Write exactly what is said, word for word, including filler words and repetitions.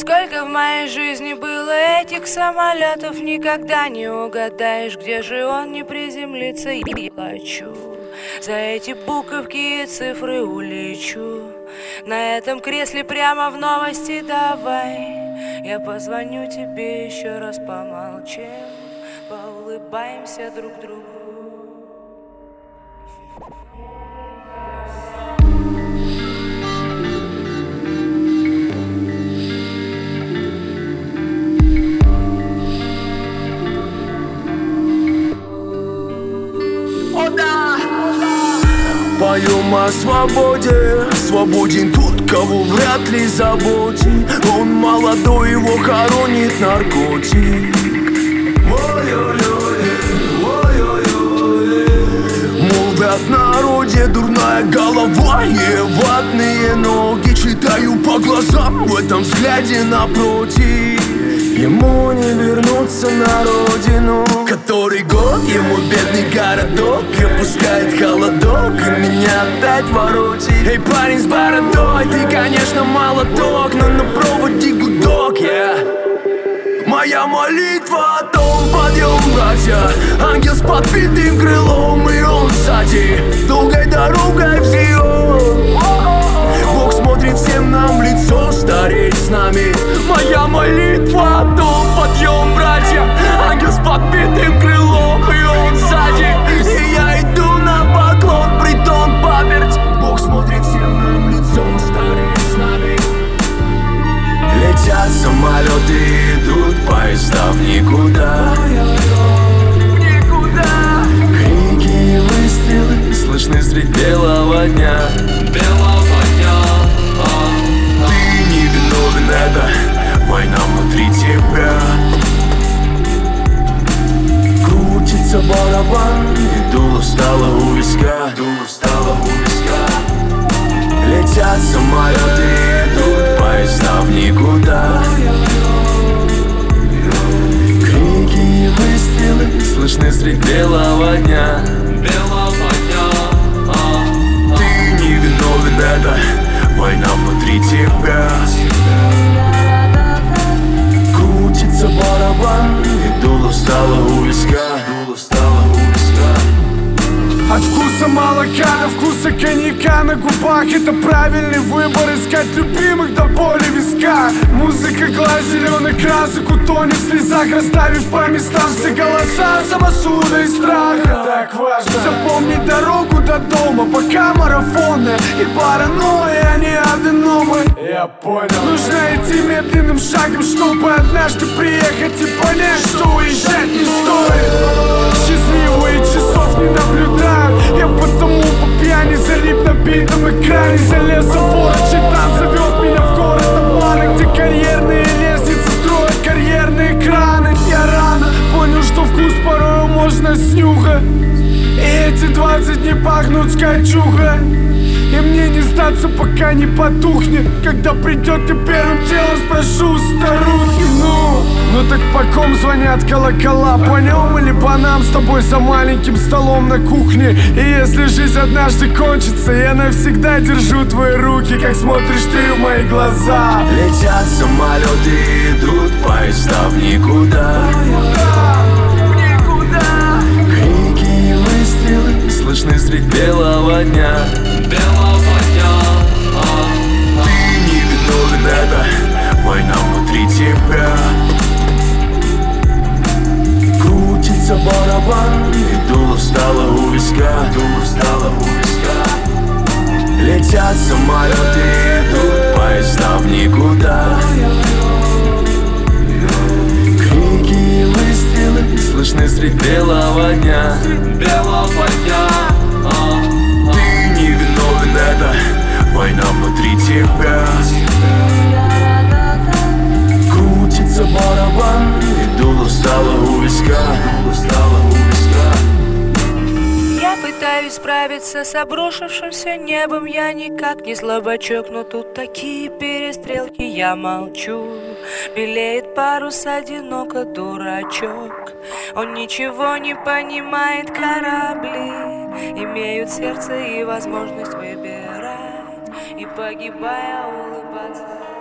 Сколько в моей жизни было этих самолетов, никогда не угадаешь, где же он не приземлится. Я плачу за эти буковки и цифры, улечу на этом кресле прямо в новости. Давай, я позвоню тебе еще раз, помолчим, поулыбаемся друг другу. Поем о свободе, свободен тот, кого вряд ли заботит. Он молодой, его хоронит наркотик. Молвят в народе, дурная голова и ватные ноги. Читаю по глазам в этом взгляде напротив. Ему не вернуться на родину. Который год ему бедный городок опускает холодок и меня опять воротит. Эй, парень с бородой, ты, конечно, молоток, но на проводе гудок, yeah. Моя молитва о том, подъем, братья. Ангел с подбитым крылом, и он сзади долгой дорогой в Сион. Бог смотрит всем нам в лицо, стареть с нами. Моя молитва о том, подъем, братья. Ангел с подбитым крылом, и он сзади. И я иду на поклон, притон паперть. Бог смотрит всем нам в лицо, стареть с нами. Летят самолеты, идут поезда в никуда. Никуда. Крики и выстрелы слышны средь белого дня. Белого дня. Ты не виновен, это война внутри тебя. Крутится барабан, и дуло встало у виска. Дуло встало у виска. Летят самолеты, идут поезда в никуда. Крики и выстрелы слышны средь белого дня. Белого дня. Ты не виновен, это война внутри тебя. Крутится барабан, и дуло встало у виска. Дуло встало у виска. От вкуса молока до вкуса коньяка на губах. Это правильный выбор, искать любимых до боли виска. Музыка, глаз, зеленый красок утонет в слезах, расставив по местам все голоса самосуда и страха. Так важно запомнить дорогу до дома, пока марафоны и паранойя, а не аденомы. Я понял. Нужно идти медленным шагом, чтобы однажды приехать и понять, что уезжать не стоит. Счастливые часов не наблюдаю. Я потому по пьяни залип на битом экране. Залез в ворот, читан зовет меня в город обмана, где карьерные лестницы строят карьерные краны. Я рано понял, что вкус порою можно снюхать, и эти двадцать не пахнут скачухой. И мне не сдаться, пока не потухнет. Когда придет, ты первым делом спрошу старухи. Ну, ну так по ком звонят колокола? По нем или по нам с тобой за маленьким столом на кухне? И если жизнь однажды кончится, я навсегда держу твои руки, как смотришь ты в мои глаза. Летят самолеты, идут поезда в никуда. Никуда. Крики и выстрелы слышны средь белого дня. Белого дня. Ты не виновен, это война внутри тебя. Крутится барабан, и дуло встало у виска. Дуло встало у виска. Летят самолеты, идут поезда в никуда. Крики и выстрелы слышны средь белого дня. Белого дня. Ты не виновен, это война внутри тебя. Крутится барабан, и дуло встало у виска. Дуло встало у виска. Я пытаюсь справиться с обрушившимся небом. Я никак не слабачок, но тут такие перестрелки. Я молчу, белеет парус, одиноко дурачок. Он ничего не понимает, корабли имеют сердце и возможность выбирать, и погибая улыбаться.